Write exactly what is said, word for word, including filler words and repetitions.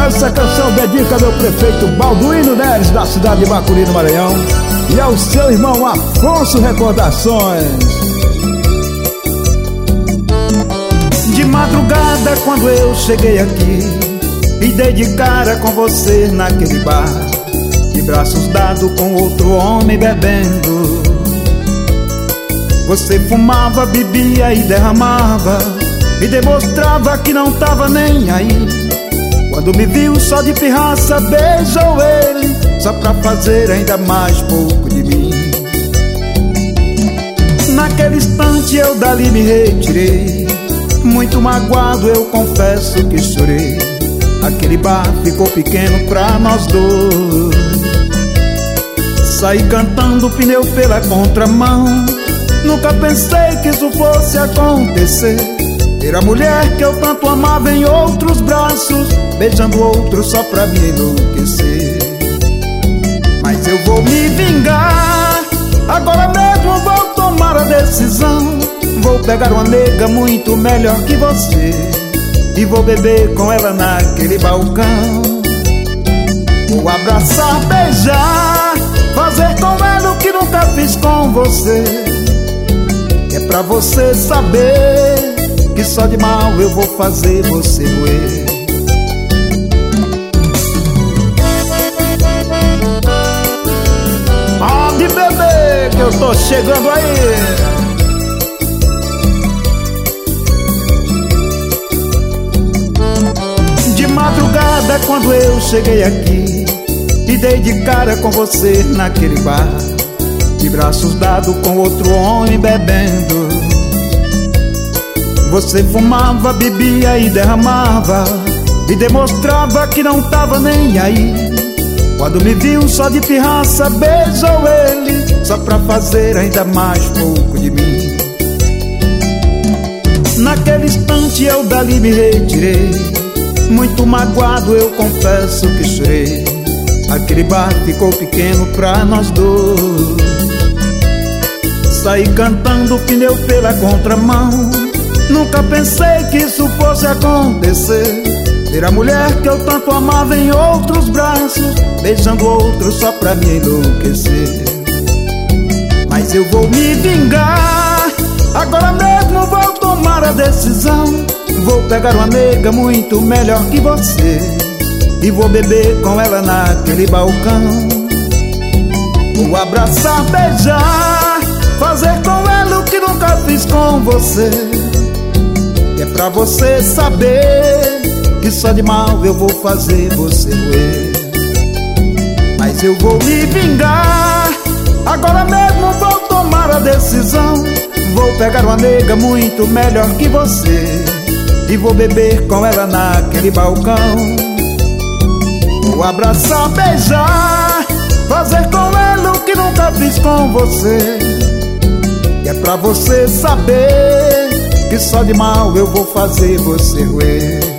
Essa canção dedica ao meu prefeito Balduino Neres, da cidade de Bacuri, no Maranhão, e ao seu irmão Afonso Recordações. De madrugada quando eu cheguei aqui e dei de cara com você naquele bar, de braços dados com outro homem bebendo. Você fumava, bebia e derramava, me demonstrava que não tava nem aí. Quando me viu só de pirraça, beijou ele, só pra fazer ainda mais pouco de mim. Naquele instante eu dali me retirei, muito magoado eu confesso que chorei. Aquele bar ficou pequeno pra nós dois. Saí cantando pneu pela contramão, nunca pensei que isso fosse acontecer. Ter a mulher que eu tanto amava em outros braços, beijando outro só pra me enlouquecer. Mas eu vou me vingar, agora mesmo vou tomar a decisão. Vou pegar uma nega muito melhor que você e vou beber com ela naquele balcão. Vou abraçar, beijar, fazer com ela o que nunca fiz com você. É pra você saber que só de mal eu vou fazer você doer. Pode beber que eu tô chegando aí. De madrugada quando eu cheguei aqui e dei de cara com você naquele bar, de braços dados com outro homem bebendo. Você fumava, bebia e derramava, e demonstrava que não tava nem aí. Quando me viu só de pirraça, beijou ele, só pra fazer ainda mais pouco de mim. Naquele instante eu dali me retirei, muito magoado eu confesso que chorei. Aquele bar ficou pequeno pra nós dois. Saí cantando pneu pela contramão, nunca pensei que isso fosse acontecer. Ter a mulher que eu tanto amava em outros braços, beijando outro só pra me enlouquecer. Mas eu vou me vingar, agora mesmo vou tomar a decisão. Vou pegar uma nega muito melhor que você e vou beber com ela naquele balcão. Vou abraçar, beijar, fazer com ela o que nunca fiz com você. É pra você saber que só de mal eu vou fazer você doer. Mas eu vou me vingar, agora mesmo vou tomar a decisão. Vou pegar uma nega muito melhor que você e vou beber com ela naquele balcão. Vou abraçar, beijar, fazer com ela o que nunca fiz com você. E é pra você saber que só de mal eu vou fazer você roer.